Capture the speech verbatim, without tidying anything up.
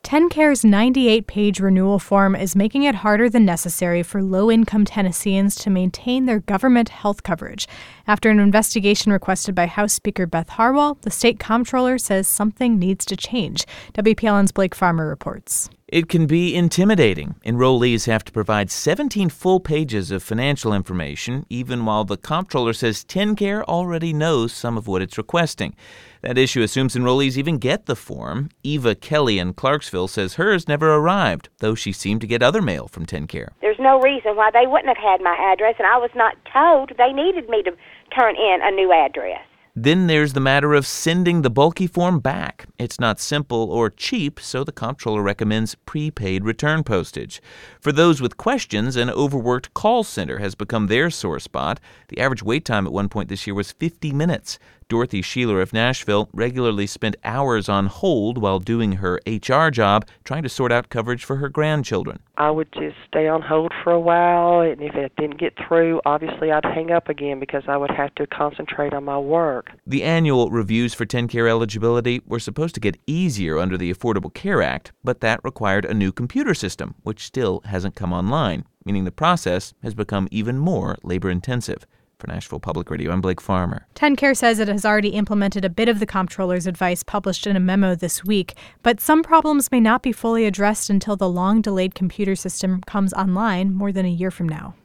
TennCare's ninety-eight page renewal form is making it harder than necessary for low-income Tennesseans to maintain their government health coverage. After an investigation requested by House Speaker Beth Harwell, the state comptroller says something needs to change. W P L N's Blake Farmer reports. It can be intimidating. Enrollees have to provide seventeen full pages of financial information, even while the comptroller says TennCare already knows some of what it's requesting. That issue assumes enrollees even get the form. Eva Kelly in Clarksville says hers never arrived, though she seemed to get other mail from TennCare. There's no reason why they wouldn't have had my address, and I was not told they needed me to turn in a new address. Then there's the matter of sending the bulky form back. It's not simple or cheap, so the comptroller recommends prepaid return postage. For those with questions, an overworked call center has become their sore spot. The average wait time at one point this year was fifty minutes. Dorothy Sheeler of Nashville regularly spent hours on hold while doing her H R job, trying to sort out coverage for her grandchildren. I would just stay on hold for a while, and if it didn't get through, obviously I'd hang up again because I would have to concentrate on my work. The annual reviews for TennCare eligibility were supposed to get easier under the Affordable Care Act, but that required a new computer system, which still hasn't come online, meaning the process has become even more labor-intensive. For Nashville Public Radio, I'm Blake Farmer. TennCare says it has already implemented a bit of the comptroller's advice published in a memo this week, but some problems may not be fully addressed until the long-delayed computer system comes online more than a year from now.